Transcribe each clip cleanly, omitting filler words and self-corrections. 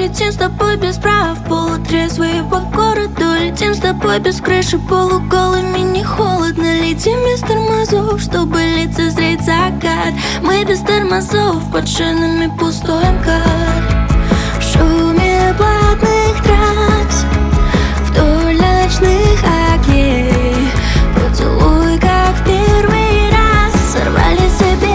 летим с тобой без прав, полутрезвые по городу. Летим с тобой без крыши, полуголыми, не холодно. Летим без тормозов, чтобы лицезреть закат. Мы без тормозов, под шинами пустой МКАД. В шуме платных трасс, вдоль ночных огней, поцелуй, как в первый раз, сорвали себе.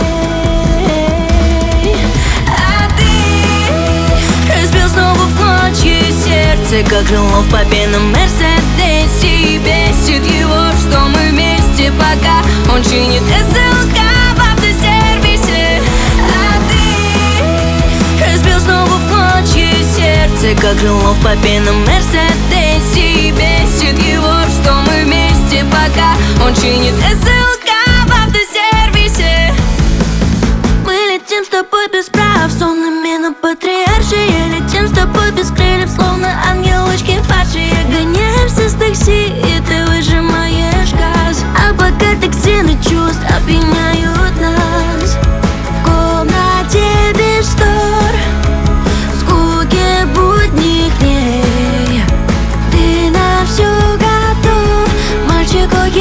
А ты разбил снова в клочья сердце, как крыло в победном Мерседесе. И бесит его, что мы вместе, пока он чинит СЛК в автосервисе. А ты разбил снова в клочья сердце, как крыло в победном Мерседесе. И бесит его, что мы вместе, пока он чинит СЛК в автосервисе. Мы летим с тобой без прав, сонными на Патриаршие. Летим с тобой без крыльев, словно ангелочки падшие. Гоняемся с такси, и ты выжимаешь газ. А пока токсины чувств опьяняют нас. В комнате без штор, скуки будних дней, ты на все готов, мальчик, окей.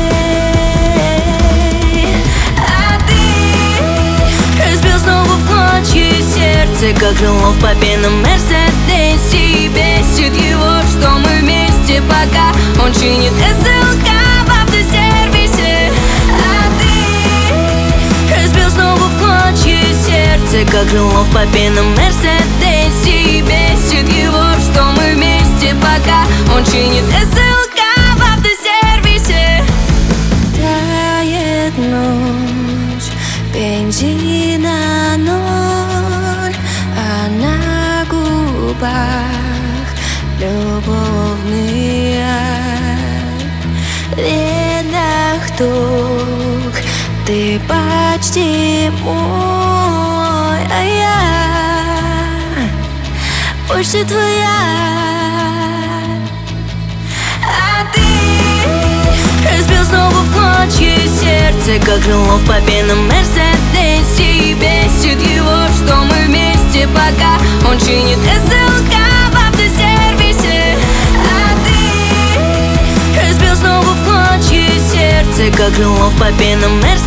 А ты разбил снова в клочья сердце, как крыло в победном Мерседесе. И бесит его, что мы вместе, пока он чинит СЛК в автосервисе. А ты разбил снова в клочья сердце, как крыло в победном Мерседесе. И бесит его, что мы вместе, пока он чинит СЛК в автосервисе. Тает ночь, бензина ноль, а на губах любовный яд. В венах тук, ты почти мой, а я больше твоя. А ты разбил снова в клочья сердце, как крыло в победном Мерседесе. И бесит его, что мы вместе, пока он чинит СЛК в автосервисе. А ты разбил снова в клочья сердце, как крыло в победном Мерседесе.